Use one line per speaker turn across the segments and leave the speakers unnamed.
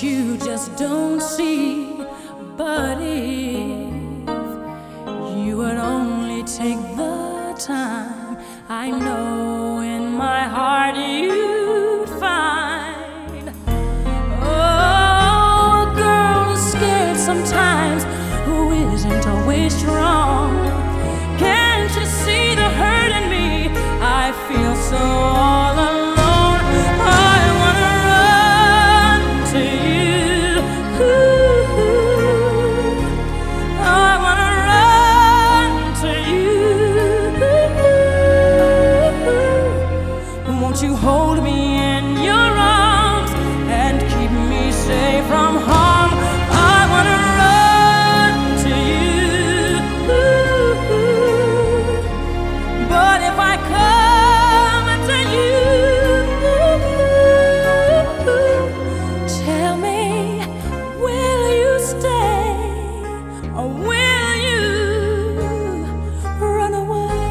you just don't see. But if you would only take the time, I know in my heart you'd find. Oh, a girl is scared sometimes who isn't always strong. Can't you see the hurt in me? I feel so all alone. I wanna run to you. I wanna run to you. Won't you hold me in your arms and keep me safe from harm? I wanna run to you. But if I come to you, tell me, will you stay or will you run away?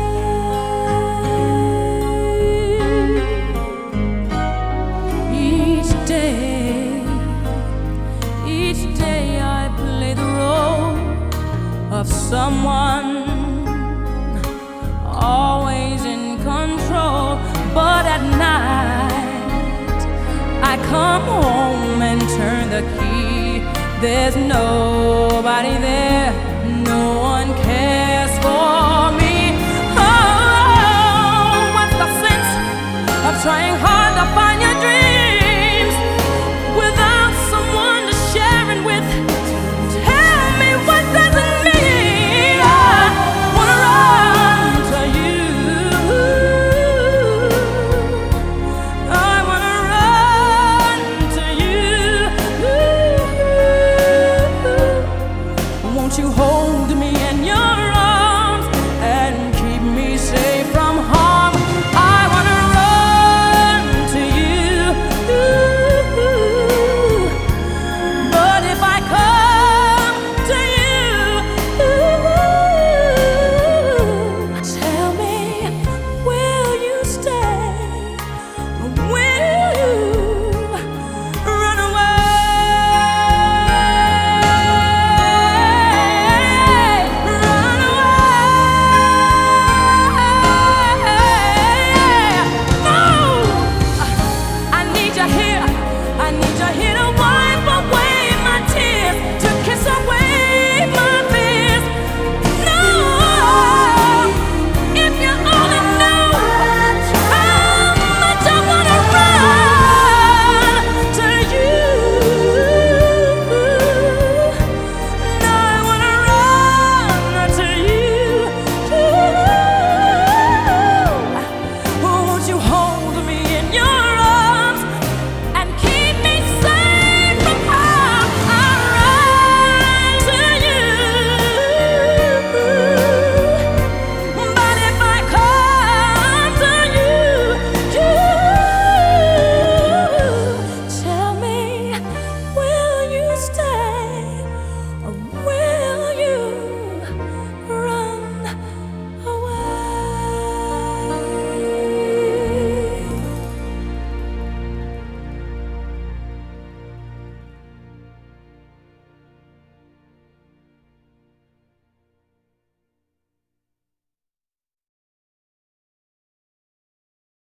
Each day I play the role of someone always in control, but at night I come home and turn the key. There's nobody there